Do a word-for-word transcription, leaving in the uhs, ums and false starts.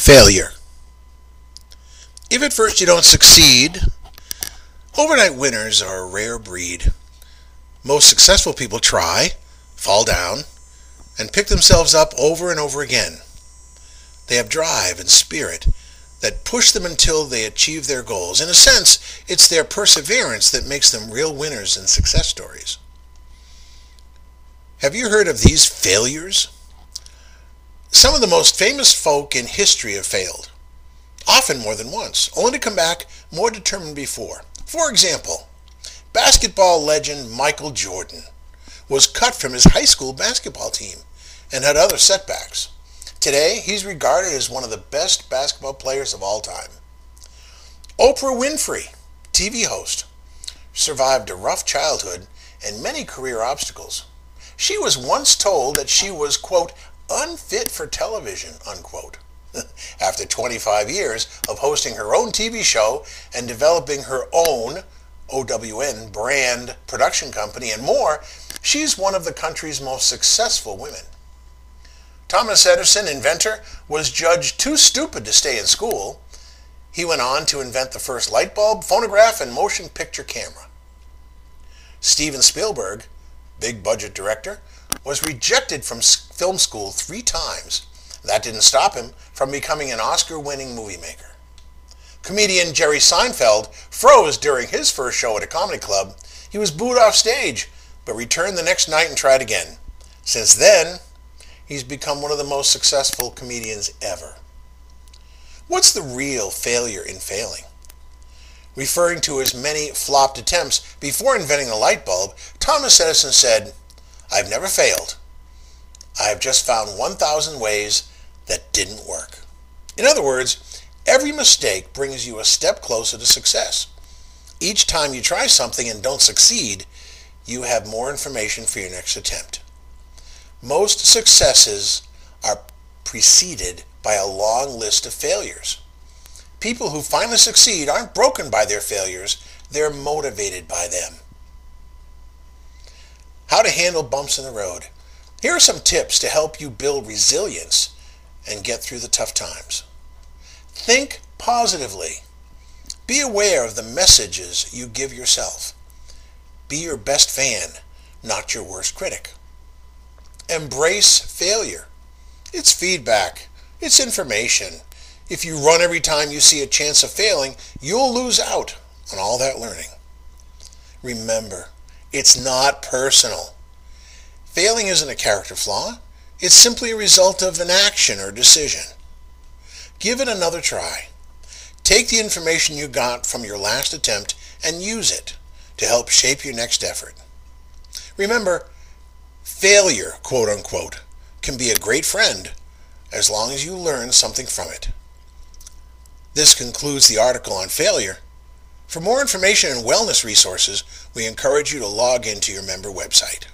Failure. If at first you don't succeed, overnight winners are a rare breed. Most successful people try, fall down, and pick themselves up over and over again. They have drive and spirit that push them until they achieve their goals. In a sense, it's their perseverance that makes them real winners and success stories. Have you heard of these failures? Some of the most famous folk in history have failed, often more than once, only to come back more determined before. For example, basketball legend Michael Jordan was cut from his high school basketball team and had other setbacks. Today, he's regarded as one of the best basketball players of all time. Oprah Winfrey, T V host, survived a rough childhood and many career obstacles. She was once told that she was, quote, unfit for television, unquote. After twenty-five years of hosting her own T V show and developing her own O W N brand production company and more, she's one of the country's most successful women. Thomas Edison, inventor, was judged too stupid to stay in school. He went on to invent the first light bulb, phonograph, and motion picture camera. Steven Spielberg, big budget director, was rejected from film school three times. That didn't stop him from becoming an Oscar-winning movie maker. Comedian Jerry Seinfeld froze during his first show at a comedy club. He was booed off stage, but returned the next night and tried again. Since then, he's become one of the most successful comedians ever. What's the real failure in failing? Referring to his many flopped attempts before inventing the light bulb, Thomas Edison said, "I've never failed. I've just found one thousand ways that didn't work." In other words, every mistake brings you a step closer to success. Each time you try something and don't succeed, you have more information for your next attempt. Most successes are preceded by a long list of failures. People who finally succeed aren't broken by their failures, they're motivated by them. How to handle bumps in the road. Here are some tips to help you build resilience and get through the tough times. Think positively. Be aware of the messages you give yourself. Be your best fan, not your worst critic. Embrace failure. It's feedback. It's information. If you run every time you see a chance of failing, you'll lose out on all that learning. Remember, it's not personal. Failing isn't a character flaw. It's simply a result of an action or decision. Give it another try. Take the information you got from your last attempt and use it to help shape your next effort. Remember, failure, quote unquote, can be a great friend as long as you learn something from it. This concludes the article on failure. For more information and wellness resources, we encourage you to log into your member website.